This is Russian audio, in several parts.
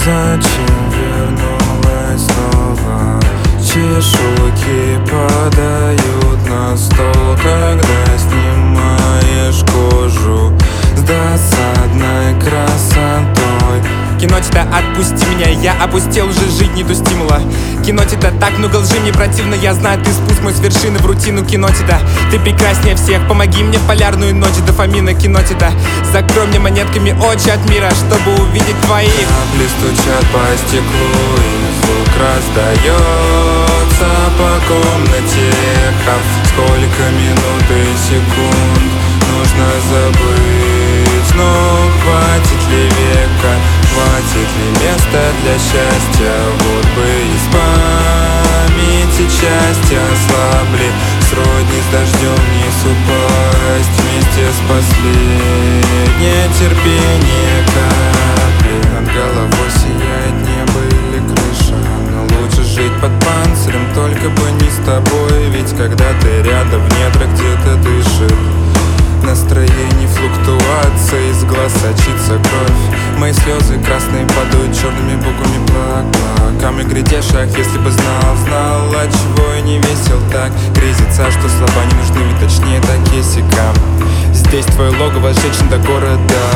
Зачем вернулась снова? Чешуйки падают на стол, когда снимаешь кожу с досадной красотой. Кинотита, отпусти меня, я опустел, уже жить не до стимула. Кинотита, так много лжи, мне противно, я знаю, ты спуск мой с вершины в рутину. Кинотита, ты прекраснее всех, помоги мне в полярную ночь дофамина. Кинотита, закрой мне монетками очи от мира, чтобы увидеть твои. Капли стучат по стеклу, и звук раздается по комнате. Сколько минут и секунд нужно забыть, но хватит ли века? Хватит ли места для счастья? Вот бы из памяти части ослабли, сродни с дождем вниз упасть, вместе с последнее терпение капли. Над головой сияет небо или крыша, но лучше жить под панцирем, только бы не с тобой. Ведь когда ты рядом, в недрах где-то дышит настроение, флуктуация, из глаз сочится кровь. Мои слезы красные падают черными буквами плаками. Грядешах, если бы знал, от чего я не весел так. Грезится, что слова не нужны, ведь точнее так есика. Здесь твое логово, женщин до города,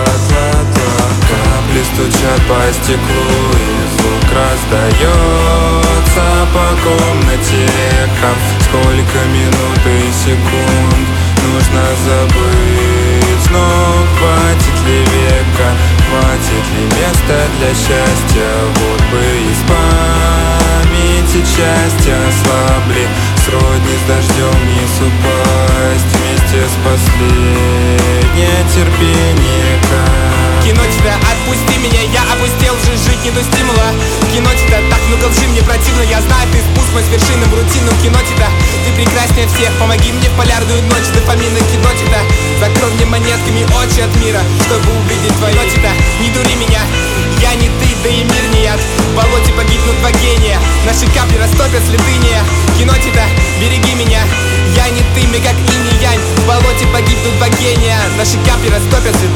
Капли стучат по стеклу, и звук раздается по комнате. Сколько минут и секунд нужно забыть, но хватит ли века? Хватит ли места для счастья? Вот бы из памяти части ослабли, сродни с дождем вниз упасть, вместе с последнее терпение капли. Кинотита, отпусти меня, я опустел, уже жить не до стимула. Кинотита, так много лжи, мне противно, я знаю, ты спуск мой с вершины в рутину. Кинотита, ты прекраснее всех, помоги мне в полярную ночь дофамина. Кинотита, закрой мне монетками очи от мира, чтобы увидеть твои. Кинотита, не дури меня, я не ты, да и мир не яд. В болоте погибнут два гения, наши капли растопят слетыния. Кинотита, береги меня, я не ты, мы как инь и янь. В болоте погибнут два гения, наши капли растопят слетыния.